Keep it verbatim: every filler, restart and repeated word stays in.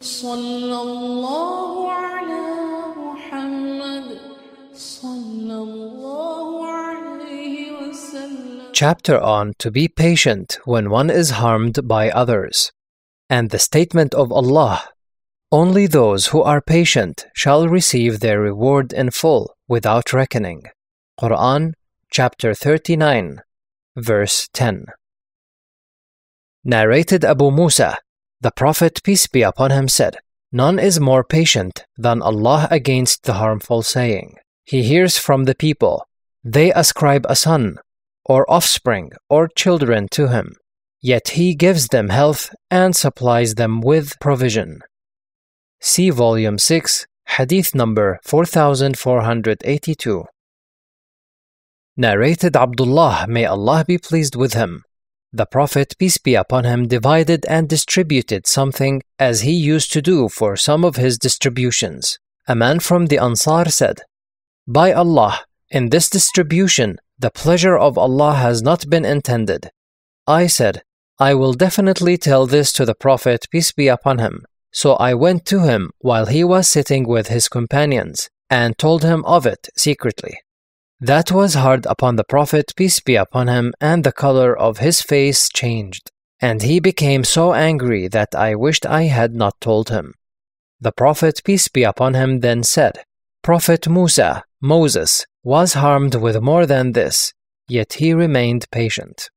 صلى الله على محمد صلى الله عليه وسلم. Chapter on to be patient when one is harmed by others. And the statement of Allah, only those who are patient shall receive their reward in full without reckoning. Quran chapter thirty-nine, verse ten. Narrated Abu Musa, the Prophet, peace be upon him, said, none is more patient than Allah against the harmful saying. He hears from the people, they ascribe a son, or offspring, or children to him, yet he gives them health and supplies them with provision. See Volume six, Hadith number four thousand four hundred eighty-two. Narrated Abdullah, may Allah be pleased with him, the Prophet, peace be upon him, divided and distributed something as he used to do for some of his distributions. A man from the Ansar said, by Allah, in this distribution, the pleasure of Allah has not been intended. I said, I will definitely tell this to the Prophet, peace be upon him. So I went to him while he was sitting with his companions and told him of it secretly. That was hard upon the Prophet, peace be upon him, and the color of his face changed, and he became so angry that I wished I had not told him. The Prophet, peace be upon him, then said, Prophet Musa, Moses, was harmed with more than this, yet he remained patient.